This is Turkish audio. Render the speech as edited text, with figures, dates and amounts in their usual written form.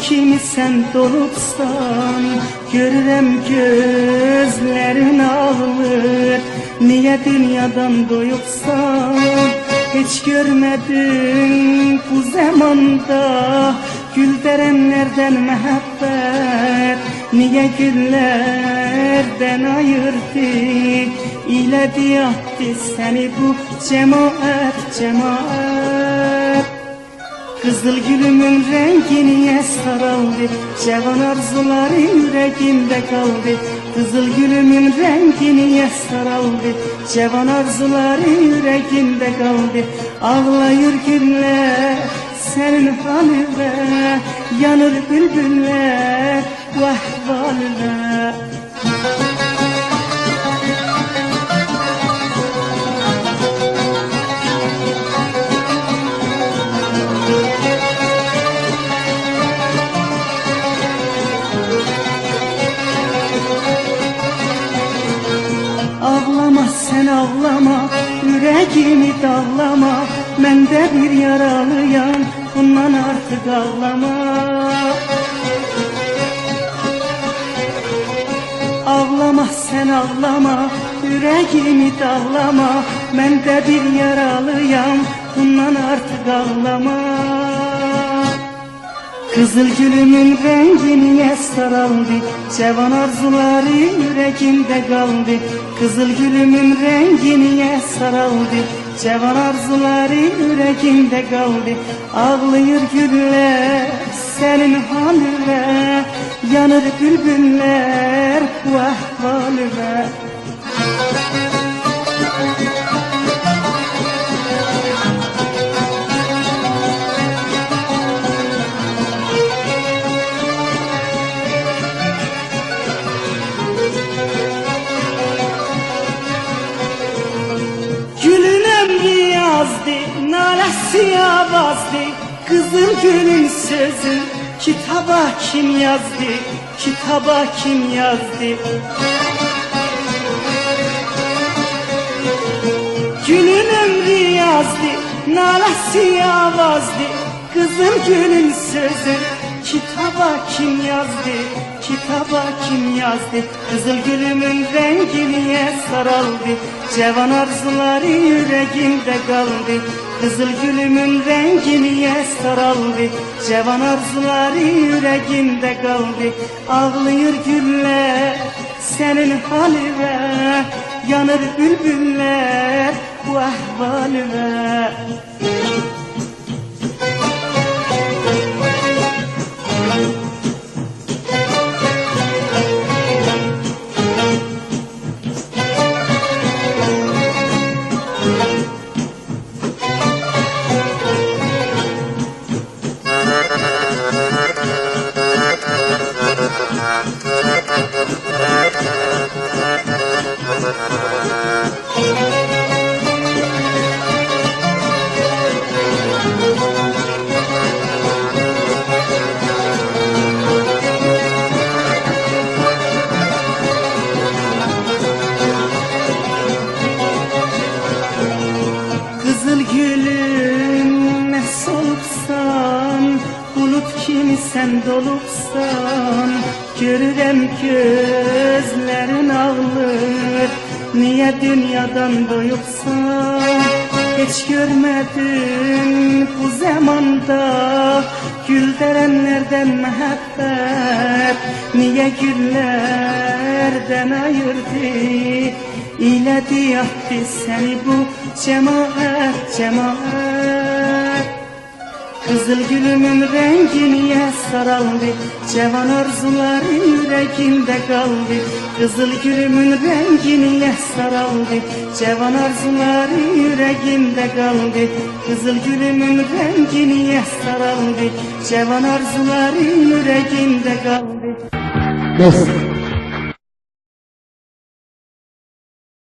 kimi sen dolupsan, görürəm gözlərin ağlır. Niye dünyadan doyupsan, hiç görmedin bu zamanda güldərenlerden məhəbbət. Niye güllerden ayırdı, ilədi attı səni bu cemaat, cemaat. Kızıl gülümün rengi niye saraldı, cavan arzuları yüreğimde kaldı. Kızıl gülümün rengi niye saraldı, cavan arzuları yüreğimde kaldı. Ağlayır güller senin haline, yanır bülbüller bu ahvaline. Ağlama sen ağlama, yüreğimi dağlama. Ben de bir yaralıyam, bundan artık ağlama. Ağlama sen ağlama, yüreğimi dağlama. Ben de bir yaralıyam, bundan artık ağlama. Kızıl gülümün rengi niye saraldı, cavan arzuları yüreğimde kaldı. Kızıl gülümün rengi niye saraldı, cavan arzuları yüreğimde kaldı. Ağlayır güller senin haline, yanır bülbüller bu ahvaline. Nalesi avazdı, kızıl gülün sözü. Kitaba kim yazdı, kitaba kim yazdı? Gülün ömrü yazdı, nalesi avazdı, kızıl gülün sözü. Kitaba kim yazdı, kitaba kim yazdı? Kızıl gülümün rengi niye saraldı, cavan arzuları yüreğimde kaldı. Kızıl gülümün rengi niye saraldı, cavan arzuları yüreğimde kaldı. Ağlayır güller senin haline, yanır bülbüller bu ahvaline. Kızıl gülüm ne solupsan, bulut kimi sen dolupsan. Görürəm gözlerin ağlır, niye dünyadan doyupsan? Hiç görmedin bu zamanda güldərenlerden məhəbbət. Niye güllerden ayırdı, ilədi attı səni bu cemaat, cemaat. Kızıl gülümün rengi niye saraldı, cavan arzuları yüreğimde kaldı. Kızıl gülümün rengi niye saraldı, cavan arzuları yüreğimde kaldı. Kızıl gülümün rengi niye saraldı, cavan arzuları yüreğimde kaldı. Yes.